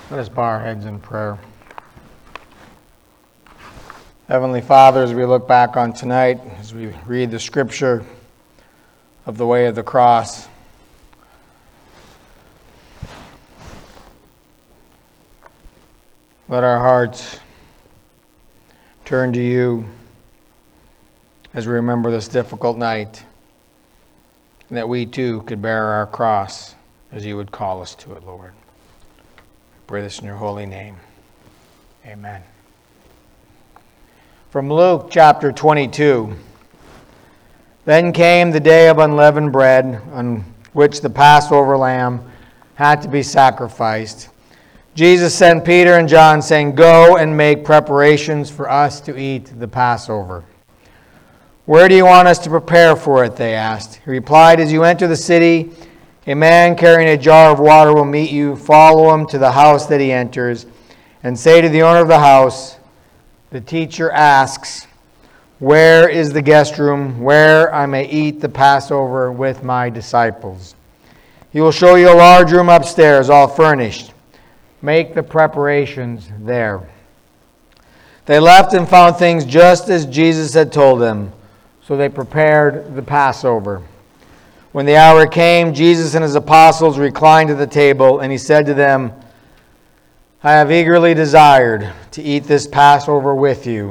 Let us bow our heads in prayer. Heavenly Father, as we look back on tonight, as we read the scripture of the way of the cross, let our hearts turn to you as we remember this difficult night, and that we too could bear our cross as you would call us to it, Lord. I pray this in your holy name. Amen. From Luke chapter 22. Then came the day of unleavened bread, on which the Passover lamb had to be sacrificed. Jesus sent Peter and John, saying, "Go and make preparations for us to eat the Passover." "Where do you want us to prepare for it?" they asked. He replied, "As you enter the city, a man carrying a jar of water will meet you. Follow him to the house that he enters, and say to the owner of the house, 'The teacher asks, where is the guest room where I may eat the Passover with my disciples?' He will show you a large room upstairs, all furnished. Make the preparations there." They left and found things just as Jesus had told them, so they prepared the Passover. When the hour came, Jesus and his apostles reclined at the table, and he said to them, "I have eagerly desired to eat this Passover with you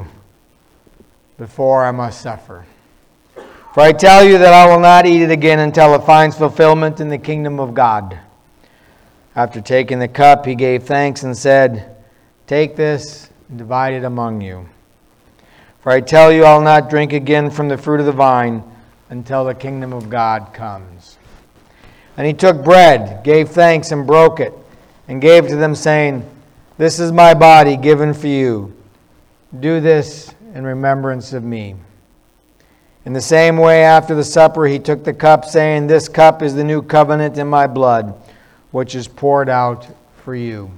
before I must suffer. For I tell you that I will not eat it again until it finds fulfillment in the kingdom of God." After taking the cup, he gave thanks and said, "Take this and divide it among you. For I tell you, I will not drink again from the fruit of the vine until the kingdom of God comes." And he took bread, gave thanks, and broke it, and gave it to them, saying, "This is my body given for you. Do this in remembrance of me." In the same way, after the supper, he took the cup, saying, "This cup is the new covenant in my blood, which is poured out for you.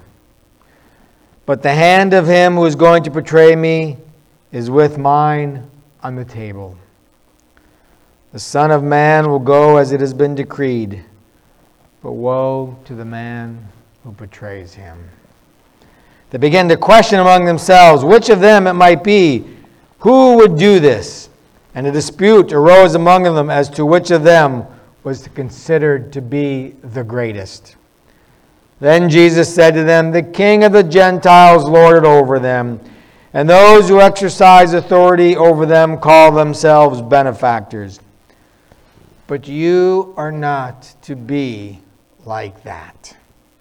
But the hand of him who is going to betray me is with mine on the table. The Son of Man will go as it has been decreed, but woe to the man who betrays him." They began to question among themselves which of them it might be who would do this. And a dispute arose among them as to which of them was considered to be the greatest. Then Jesus said to them, "The King of the Gentiles lord it over them, and those who exercise authority over them call themselves benefactors. But you are not to be like that.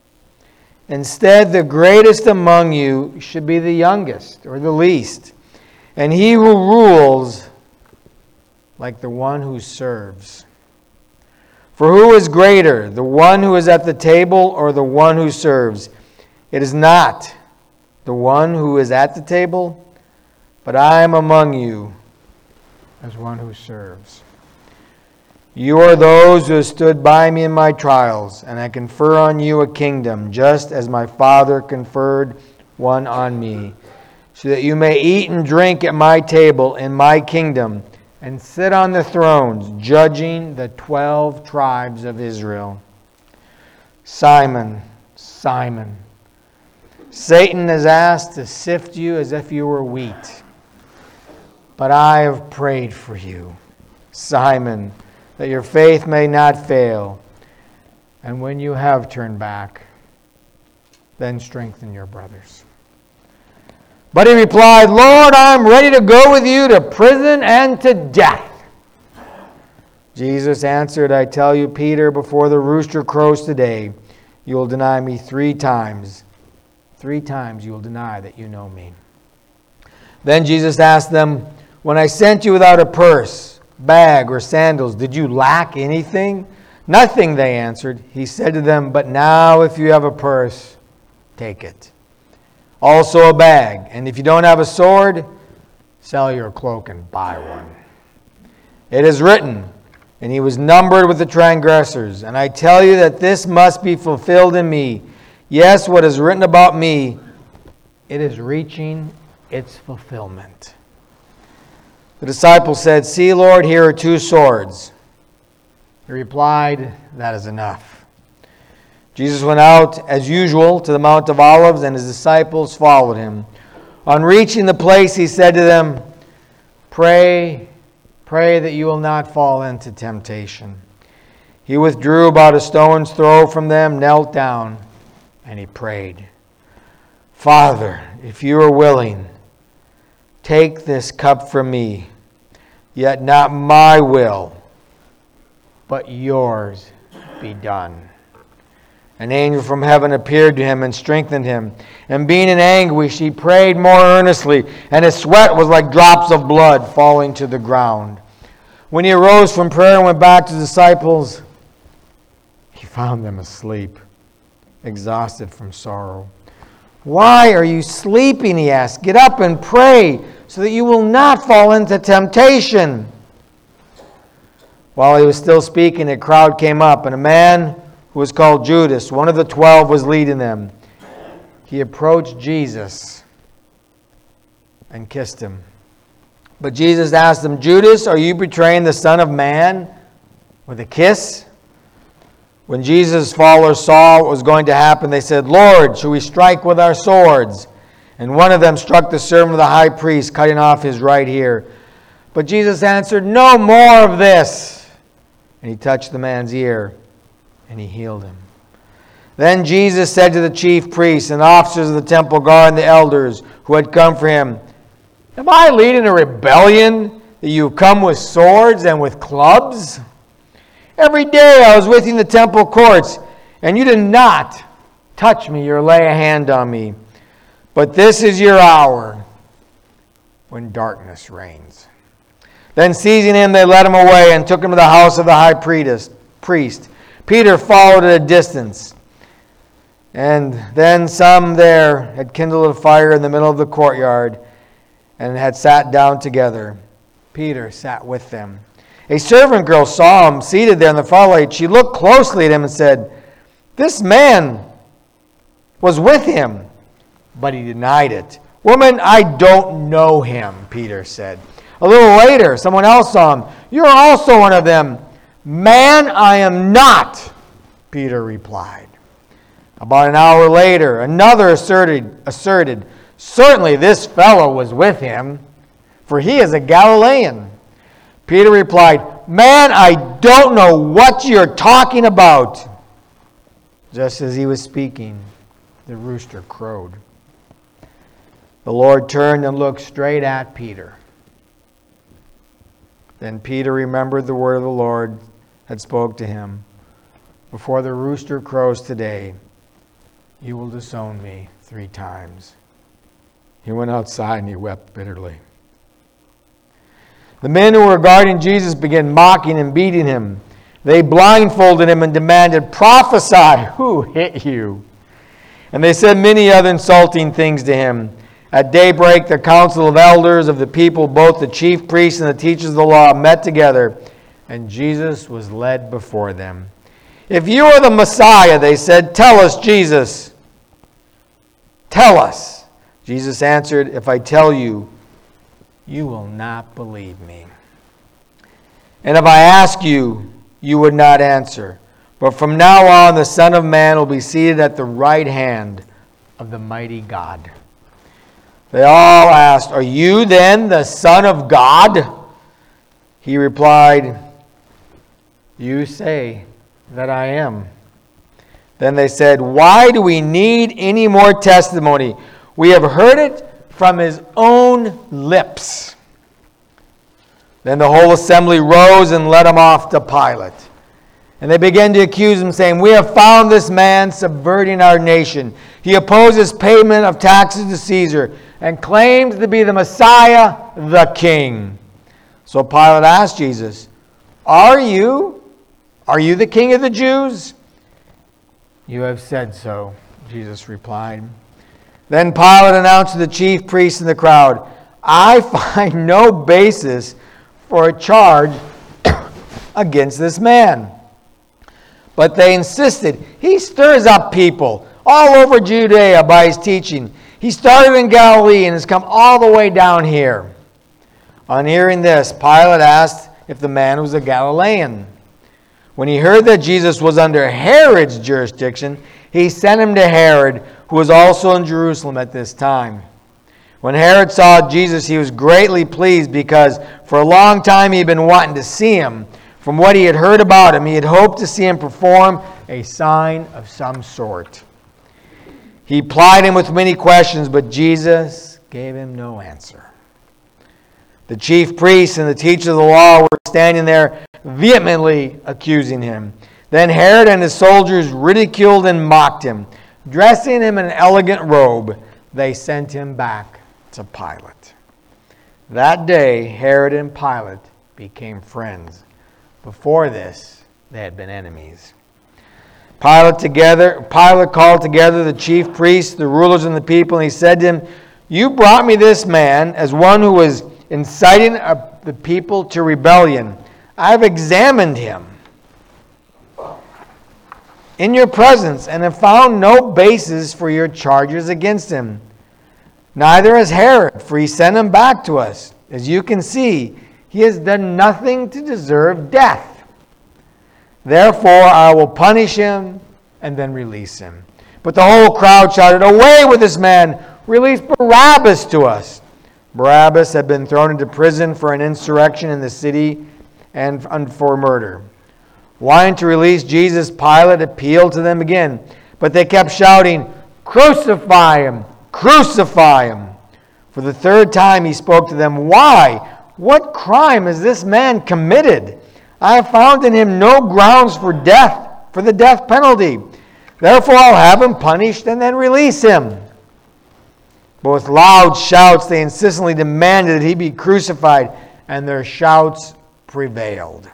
Instead, the greatest among you should be the youngest or the least, and he who rules like the one who serves. For who is greater, the one who is at the table or the one who serves? It is not the one who is at the table, but I am among you as one who serves. You are those who have stood by me in my trials, and I confer on you a kingdom, just as my Father conferred one on me, so that you may eat and drink at my table in my kingdom, and sit on the thrones, judging the 12 tribes of Israel. Simon, Simon, Satan has asked to sift you as if you were wheat. But I have prayed for you, Simon, that your faith may not fail. And when you have turned back, then strengthen your brothers." But he replied, "Lord, I am ready to go with you to prison and to death." Jesus answered, "I tell you, Peter, before the rooster crows today, you will deny me 3 times. 3 times you will deny that you know me." Then Jesus asked them, "When I sent you without a purse, bag, or sandals, did you lack anything?" "Nothing," they answered. He said to them, "But now if you have a purse, take it. Also a bag. And if you don't have a sword, sell your cloak and buy one. It is written, and he was numbered with the transgressors. And I tell you that this must be fulfilled in me. Yes, what is written about me, it is reaching its fulfillment." The disciples said, "See, Lord, here are 2 swords. He replied, "That is enough." Jesus went out, as usual, to the Mount of Olives, and his disciples followed him. On reaching the place, he said to them, Pray that you will not fall into temptation. He withdrew about a stone's throw from them, knelt down, and he prayed, Father, if you are willing, take this cup from me, yet not my will, but yours be done. An angel from heaven appeared to him and strengthened him. And being in anguish, he prayed more earnestly, and his sweat was like drops of blood falling to the ground. When he arose from prayer and went back to the disciples, he found them asleep, exhausted from sorrow. Why are you sleeping, he asked. Get up and pray, so that you will not fall into temptation. While he was still speaking, a crowd came up, and a man who was called Judas, one of the 12, was leading them. He approached Jesus and kissed him. But Jesus asked him, Judas, are you betraying the Son of Man with a kiss? When Jesus' followers saw what was going to happen, they said, Lord, shall we strike with our swords? And one of them struck the servant of the high priest, cutting off his right ear. But Jesus answered, no more of this. And he touched the man's ear, and he healed him. Then Jesus said to the chief priests and officers of the temple guard and the elders who had come for him, Am I leading a rebellion that you have come with swords and with clubs? Every day I was with you in the temple courts, and you did not touch me or lay a hand on me. But this is your hour when darkness reigns. Then seizing him, they led him away and took him to the house of the high priest. Peter followed at a distance. And then some there had kindled a fire in the middle of the courtyard and had sat down together. Peter sat with them. A servant girl saw him seated there in the firelight. She looked closely at him and said, This man was with him. But he denied it. Woman, I don't know him, Peter said. A little later, someone else saw him. You're also one of them. Man, I am not, Peter replied. About an hour later, another asserted, Certainly this fellow was with him, for he is a Galilean. Peter replied, Man, I don't know what you're talking about. Just as he was speaking, the rooster crowed. The Lord turned and looked straight at Peter. Then Peter remembered the word of the Lord had spoke to him. Before the rooster crows today, you will disown me 3 times. He went outside and he wept bitterly. The men who were guarding Jesus began mocking and beating him. They blindfolded him and demanded, Prophesy, who hit you? And they said many other insulting things to him. At daybreak, the council of elders of the people, both the chief priests and the teachers of the law, met together, and Jesus was led before them. If you are the Messiah, they said, Tell us, Jesus. Tell us. Jesus answered, If I tell you, you will not believe me. And if I ask you, you would not answer. But from now on, the Son of Man will be seated at the right hand of the mighty God. They all asked, Are you then the Son of God? He replied, You say that I am. Then they said, Why do we need any more testimony? We have heard it from his own lips. Then the whole assembly rose and led him off to Pilate. And they began to accuse him, saying, We have found this man subverting our nation. He opposes payment of taxes to Caesar and claims to be the Messiah, the King. So Pilate asked Jesus, Are you the King of the Jews? You have said so, Jesus replied. Then Pilate announced to the chief priests and the crowd, I find no basis for a charge against this man. But they insisted, He stirs up people all over Judea by his teaching. He started in Galilee and has come all the way down here. On hearing this, Pilate asked if the man was a Galilean. When he heard that Jesus was under Herod's jurisdiction, he sent him to Herod, who was also in Jerusalem at this time. When Herod saw Jesus, he was greatly pleased because for a long time he had been wanting to see him. From what he had heard about him, he had hoped to see him perform a sign of some sort. He plied him with many questions, but Jesus gave him no answer. The chief priests and the teachers of the law were standing there vehemently accusing him. Then Herod and his soldiers ridiculed and mocked him. Dressing him in an elegant robe, they sent him back to Pilate. That day, Herod and Pilate became friends. Before this, they had been enemies. Pilate called together the chief priests, the rulers, and the people, and he said to him, "You brought me this man as one who was inciting the people to rebellion. I have examined him in your presence and have found no basis for your charges against him. Neither has Herod, for he sent him back to us. As you can see, he has done nothing to deserve death. Therefore, I will punish him and then release him." But the whole crowd shouted, "Away with this man! Release Barabbas to us!" Barabbas had been thrown into prison for an insurrection in the city and for murder. Wanting to release Jesus, Pilate appealed to them again, but they kept shouting, "Crucify him! Crucify him!" For the third time he spoke to them, "Why? What crime has this man committed? I have found in him no grounds for death, for the death penalty. Therefore I'll have him punished and then release him." But with loud shouts they insistently demanded that he be crucified, and their shouts prevailed.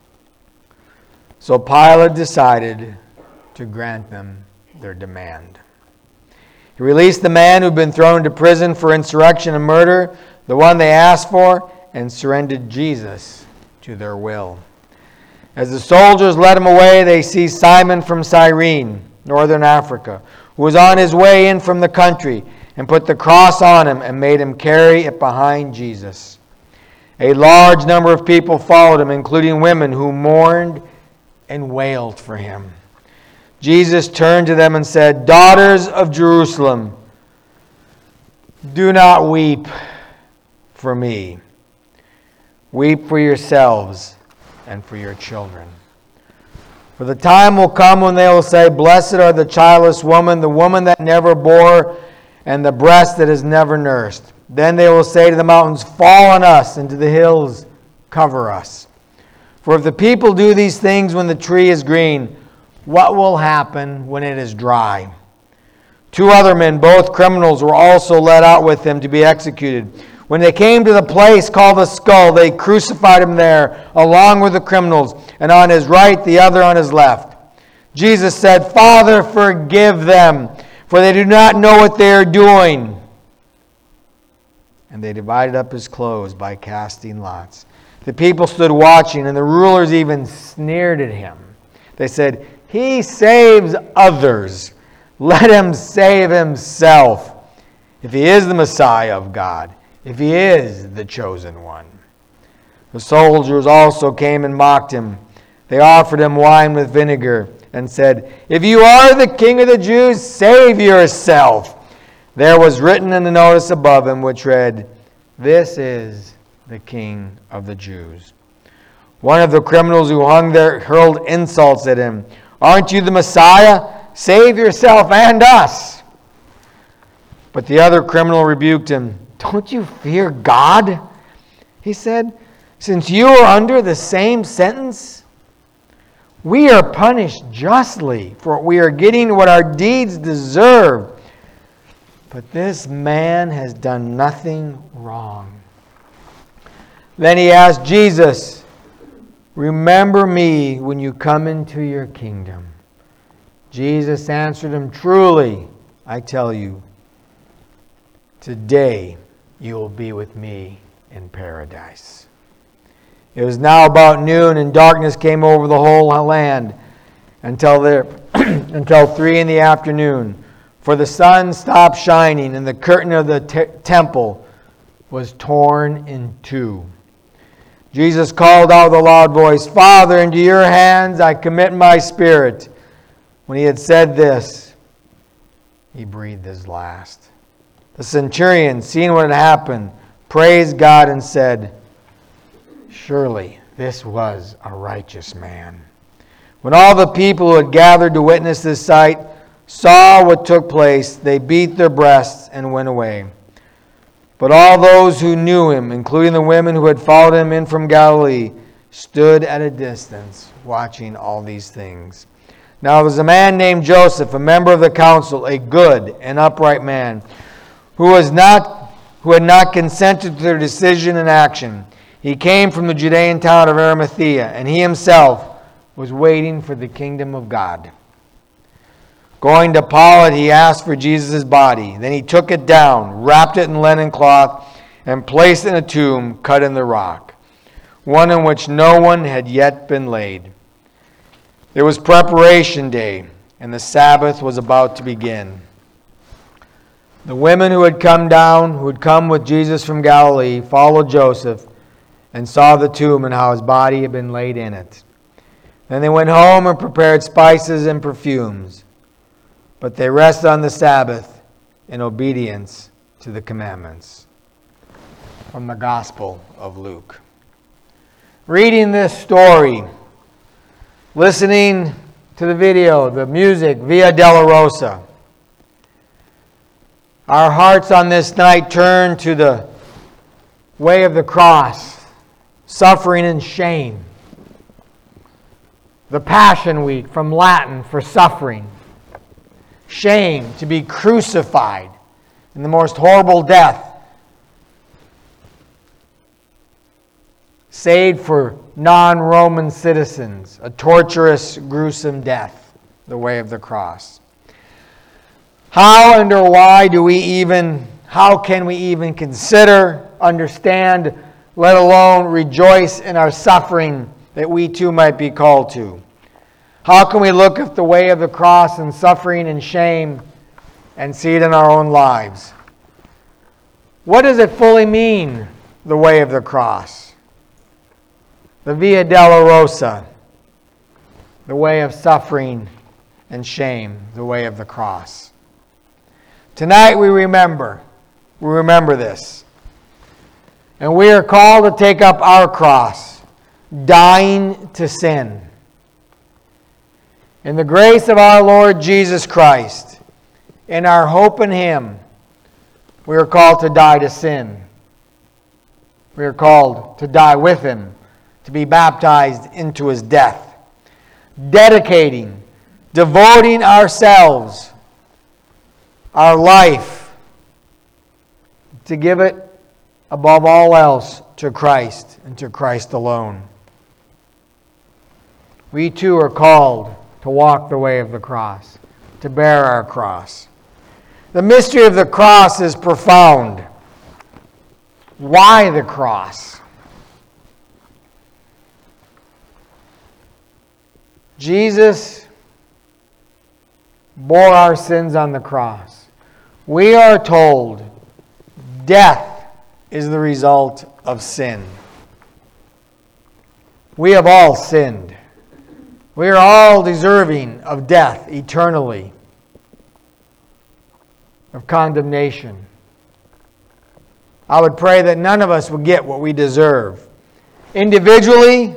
So Pilate decided to grant them their demand. He released the man who had been thrown into prison for insurrection and murder, the one they asked for, and surrendered Jesus to their will. As the soldiers led him away, they seized Simon from Cyrene, northern Africa, who was on his way in from the country, and put the cross on him and made him carry it behind Jesus. A large number of people followed him, including women who mourned and wailed for him. Jesus turned to them and said, "Daughters of Jerusalem, do not weep for me. Weep for yourselves and for your children. For the time will come when they will say, 'Blessed are the childless woman, the woman that never bore, and the breast that has never nursed.' Then they will say to the mountains, 'Fall on us,' and to the hills, 'Cover us.' For if the people do these things when the tree is green, what will happen when it is dry?" 2 other men, both criminals, were also led out with him to be executed. When they came to the place called the Skull, they crucified him there, along with the criminals, and on his right, the other on his left. Jesus said, "Father, forgive them, for they do not know what they are doing." And they divided up his clothes by casting lots. The people stood watching, and the rulers even sneered at him. They said, "He saves others. Let him save himself, if he is the Messiah of God, if he is the chosen one." The soldiers also came and mocked him. They offered him wine with vinegar and said, "If you are the king of the Jews, save yourself." There was written in the notice above him, which read, "This is the King of the Jews." One of the criminals who hung there hurled insults at him. "Aren't you the Messiah? Save yourself and us." But the other criminal rebuked him. "Don't you fear God?" he said. "Since you are under the same sentence, we are punished justly, for we are getting what our deeds deserve. But this man has done nothing wrong." Then he asked Jesus, "Remember me when you come into your kingdom." Jesus answered him, "Truly, I tell you, today you will be with me in paradise." It was now about noon, and darkness came over the whole land until 3 in the afternoon. For the sun stopped shining, and the curtain of the temple was torn in two. Jesus called out with a loud voice, "Father, into your hands I commit my spirit." When he had said this, he breathed his last. The centurion, seeing what had happened, praised God and said, "Surely this was a righteous man." When all the people who had gathered to witness this sight saw what took place, they beat their breasts and went away. But all those who knew him, including the women who had followed him in from Galilee, stood at a distance watching all these things. Now there was a man named Joseph, a member of the council, a good and upright man, who had not consented to their decision and action. He came from the Judean town of Arimathea, and he himself was waiting for the kingdom of God. Going to Pilate, he asked for Jesus' body. Then he took it down, wrapped it in linen cloth, and placed it in a tomb cut in the rock, one in which no one had yet been laid. It was preparation day, and the Sabbath was about to begin. The women who had come with Jesus from Galilee, followed Joseph and saw the tomb and how his body had been laid in it. Then they went home and prepared spices and perfumes. But they rested on the Sabbath in obedience to the commandments. From the Gospel of Luke. Reading this story, listening to the video, the music, Via Dolorosa, our hearts on this night turn to the way of the cross, suffering and shame. The Passion Week, from Latin for suffering. Shame, to be crucified in the most horrible death, saved for non-Roman citizens, a torturous, gruesome death, the way of the cross. How and or why how can we even consider, understand, let alone rejoice in our suffering that we too might be called to? How can we look at the way of the cross and suffering and shame and see it in our own lives? What does it fully mean, the way of the cross? The Via Dolorosa, the way of suffering and shame, the way of the cross. Tonight we remember this. And we are called to take up our cross, dying to sin. In the grace of our Lord Jesus Christ, in our hope in Him, we are called to die to sin. We are called to die with Him, to be baptized into His death, dedicating, devoting ourselves, our life, to give it above all else to Christ and to Christ alone. We too are called to walk the way of the cross, to bear our cross. The mystery of the cross is profound. Why the cross? Jesus bore our sins on the cross. We are told death is the result of sin. We have all sinned. We are all deserving of death eternally, of condemnation. I would pray that none of us would get what we deserve. Individually,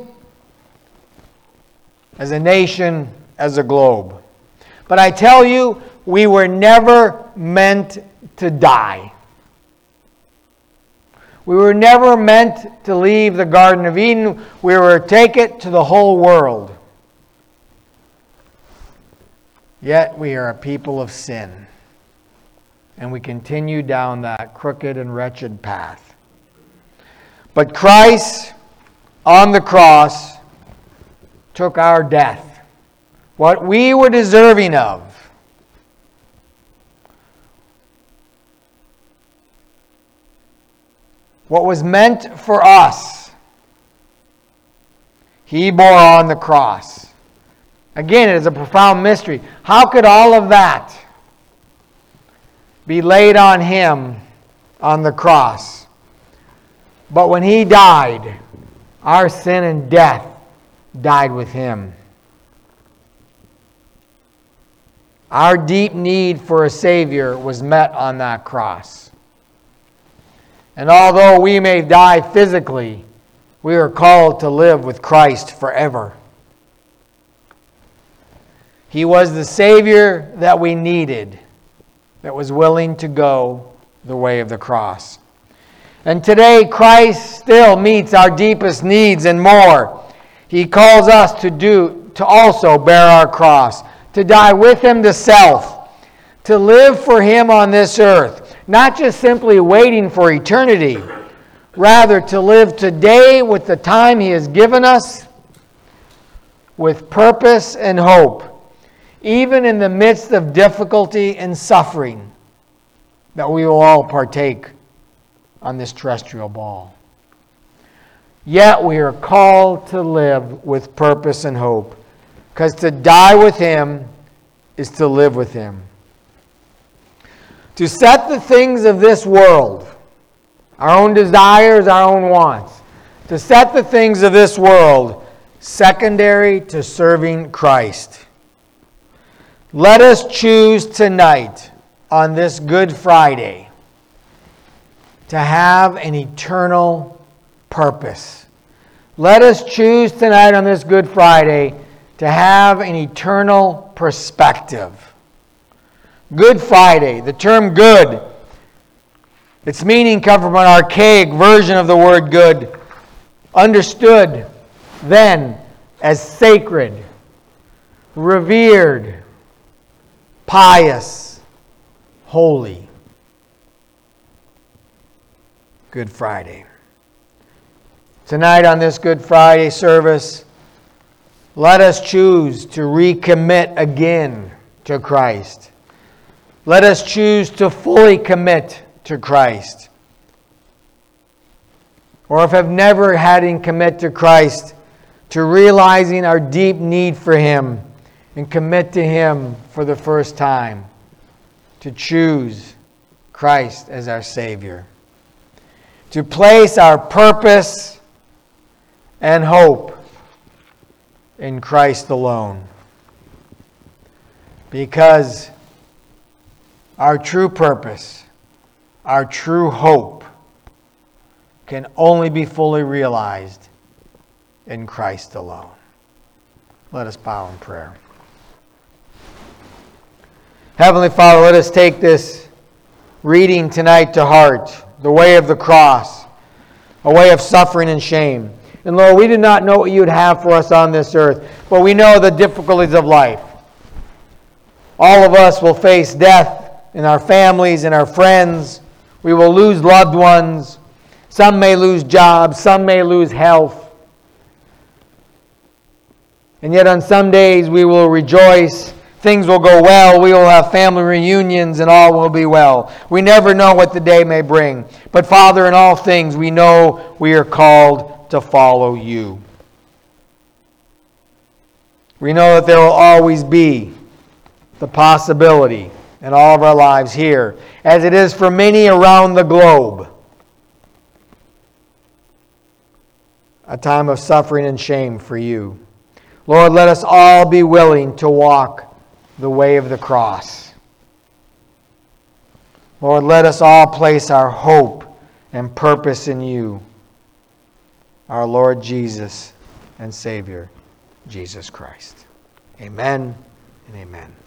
as a nation, as a globe. But I tell you, we were never meant to die. We were never meant to leave the Garden of Eden. We were to take it to the whole world. Yet we are a people of sin. And we continue down that crooked and wretched path. But Christ, on the cross, took our death. What we were deserving of. What was meant for us, He bore on the cross. Again, it is a profound mystery. How could all of that be laid on Him on the cross? But when He died, Our sin and death died with him. Our deep need for a Savior was met on that cross. And although we may die physically, we are called to live with Christ forever. He was the Savior that we needed, that was willing to go the way of the cross. And today, Christ still meets our deepest needs and more. He calls us to also bear our cross, to die with him to self, to live for him on this earth, not just simply waiting for eternity, rather to live today with the time he has given us, with purpose and hope, even in the midst of difficulty and suffering that we will all partake on this terrestrial ball. Yet we are called to live with purpose and hope, because to die with him is to live with him. To set the things of this world, our own desires, our own wants, to set the things of this world secondary to serving Christ. Let us choose tonight, on this Good Friday, to have an eternal purpose. Let us choose tonight on this Good Friday to have an eternal perspective. Good Friday, the term good, its meaning comes from an archaic version of the word good, understood then as sacred, revered, pious, holy. Good Friday. Tonight on this Good Friday service, let us choose to recommit again to Christ. Let us choose to fully commit to Christ. Or if have never had him commit to Christ, to realizing our deep need for him and commit to him for the first time, to choose Christ as our Savior, to place our purpose and hope in Christ alone. Because our true purpose, our true hope, can only be fully realized in Christ alone. Let us bow in prayer. Heavenly Father, let us take this reading tonight to heart, the way of the cross, a way of suffering and shame. And Lord, we do not know what you would have for us on this earth, but we know the difficulties of life. All of us will face death in our families and our friends. We will lose loved ones. Some may lose jobs. Some may lose health. And yet on some days we will rejoice. Things will go well. We will have family reunions and all will be well. We never know what the day may bring. But Father, in all things we know we are called to follow you. We know that there will always be the possibility in all of our lives here, as it is for many around the globe, a time of suffering and shame for you. Lord, let us all be willing to walk the way of the cross. Lord, let us all place our hope and purpose in you, our Lord Jesus and Savior, Jesus Christ. Amen and amen.